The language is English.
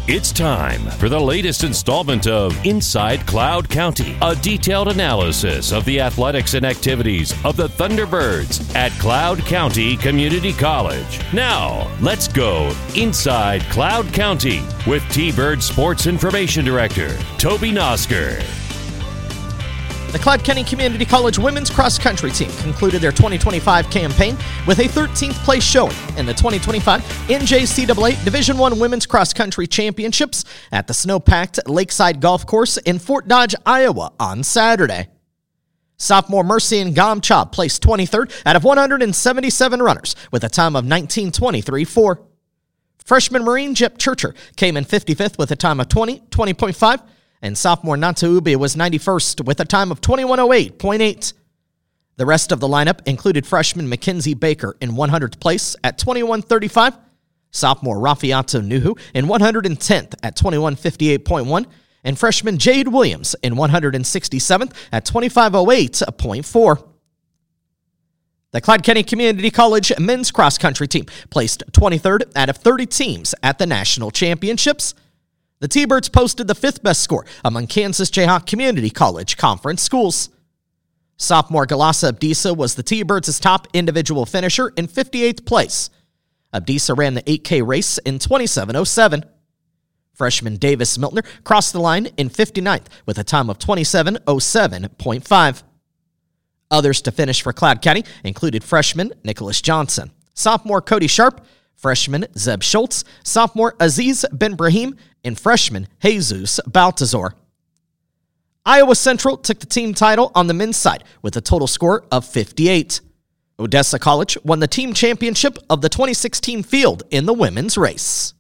It's time for the latest installment of Inside Cloud County, a detailed analysis of the athletics and activities of the Thunderbirds at Cloud County Community College. Now, let's go Inside Cloud County with T-Bird Sports Information Director, Toby Nosker. The Cloud County Community College women's cross-country team concluded their 2025 campaign with a 13th place showing in the 2025 NJCAA Division I Women's Cross-Country Championships at the snow-packed Lakeside Golf Course in Fort Dodge, Iowa on Saturday. Sophomore Mercy Ngomchab placed 23rd out of 177 runners with a time of 19:23.4. Freshman Marine Jep Churcher came in 55th with a time of 20.5. And sophomore Nataubi was 91st with a time of 21:08.8. The rest of the lineup included freshman Mackenzie Baker in 100th place at 21:35, sophomore Rafiato Nuhu in 110th at 21:58.1, and freshman Jade Williams in 167th at 25:08.4. The Cloud County Community College men's cross-country team placed 23rd out of 30 teams at the national championships. The T-Birds posted the 5th best score among Kansas Jayhawk Community College conference schools. Sophomore Galasa Abdisa was the T-Birds' top individual finisher in 58th place. Abdisa ran the 8K race in 27:07. Freshman Davis Miltner crossed the line in 59th with a time of 27:07.5. Others to finish for Cloud County included freshman Nicholas Johnson, sophomore Cody Sharp, freshman Zeb Schultz, sophomore Aziz Ben Brahim, and freshman Jesus Baltazar. Iowa Central took the team title on the men's side with a total score of 58. Odessa College won the team championship of the 2016 field in the women's race.